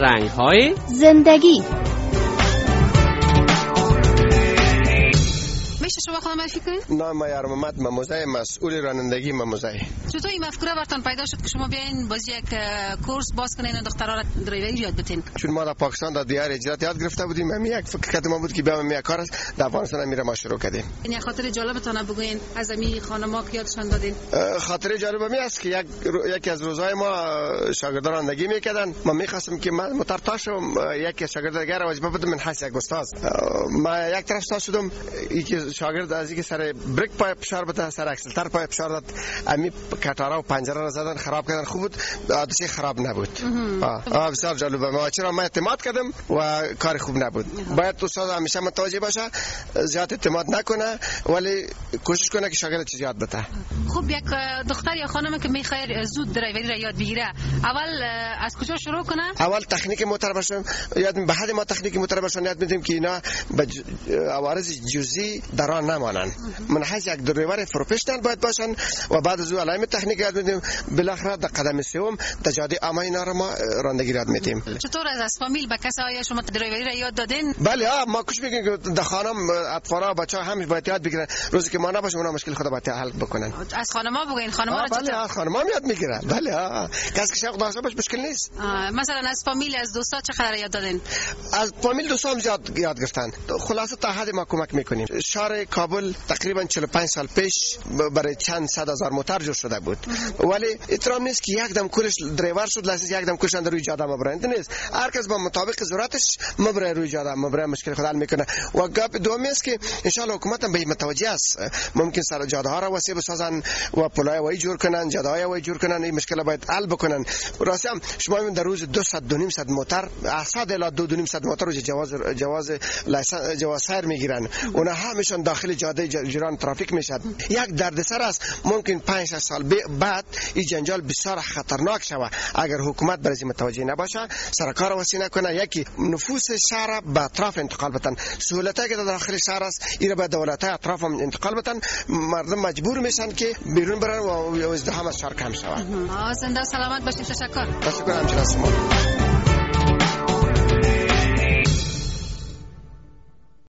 رنگ‌های زندگی. میشه شما خودم معرفی کنید؟ نام یار محمد مموزه، مسئول رانندگی مموزه. چطور این مفکوره براتون پیدا شد که شما بیاین بازی یک کورس باز کنین و دخترها را دریوری یاد بدین؟ چون ما در پاکستان در دیار اجرات یاد گرفته بودیم، همین یک فکر کردم بود که بیام یک کار است در افغانستان میره ما شروع کردیم. این یک خاطر جالبتون بگوین از امی خانم‌ها که یادشان دادین. خاطر جالب می است که یکی از روزهای ما شاگردان رانندگی میکردن، ما میخواستم که من مترتاشم یک شاگرد دیگر واجبه بدم من حس یک استاد. ما یک طرف استاد شدم، یکی شاگرد از اینکه سر بریک پای فشار بده، سر اکسلتر پای فشار داد، امی کاتارا و پنجره را زدن، خراب کردن. خوب بود، عادی خراب نبود. بسیار جالبه. ما چرا ما اعتماد کردم و کار خوب نبود. باید استاد همیشه متوجه باشه، زیاد اعتماد نکنه ولی کوشش کنه که شاگرد چیز یاد بده. خب یک دختر یا خانمی که میخواد زود دریوری را یاد بگیره، اول از کجا شروع کنه؟ اول تکنیک موتور باشم یاد، به حد ما تکنیک موتور باشن یاد میدیم که اینا به عوارض جزئی در آن نمانند. منحاز یک دریور پروفشنال باید باشن و بعد از اون علائم تکنیک یاد میدیم. بالاخره در قدم سوم در جاده عامه اینا رو ما رانندگی یاد میدیم. چطور از فامیل به کسایی شما دریوری را یاد دادین؟ بله ما کوشش میکنیم که در خانم اطفالا بچه‌ها همش باید یاد بگیرن، روزی که ما نباشیم اونا مشکل خود باید حل بکنن. از خانم‌ها بگین، خانم‌ها را بله خانم‌ها یاد میگیرن. بله کسی که شوق داشته باشه مشکل نیست. مثلا از فامیل از دوستا چقدر یاد دادین؟ از فامیل دوستام زیاد یاد گرفتن. خلاصه تا حد ما کمک میکنیم. شهر کابل تقریبا 45 سال پیش برای چند صد هزار موتور جور شده بود، ولی احترام نیست که یک دم کلش دریور شد لازم یک دم کلش در روی جاده مبرند نیست. هر کس با مطابق ضرورتش مبره روی جاده مبره مشکل خود حل میکنه. و گپ دومی است که ان شاء الله حکومت هم به متوجه است. ممکن سر جاده ها را وسیع بسازن و پلای وای جور کنن، جاده های وای جور کنن، این مشکل باید حل بکنن. راستی هم شما میبینید در روز 200 موتور 100 الی 200 موتور روز جواز سیر میگیرن. اونا همشون داخل جاده جریان ترافیک میشد. یک دردسر است. ممکن 5 سال بعد این جنجال بسیار خطرناک شود اگر حکومت برای متوجه نباشه، سرکار وسیع نکنه، یکی نفوس شهر به اطراف انتقال بدن. سهولتی که در داخل شهر است اینا به دولت اطراف هم انتقال بدن، مردم مجبور میشن که بیرون برن و ازدحام از شهر کم شود. زنده و سلامت باشید. تشکر. تشکر همچنین شما.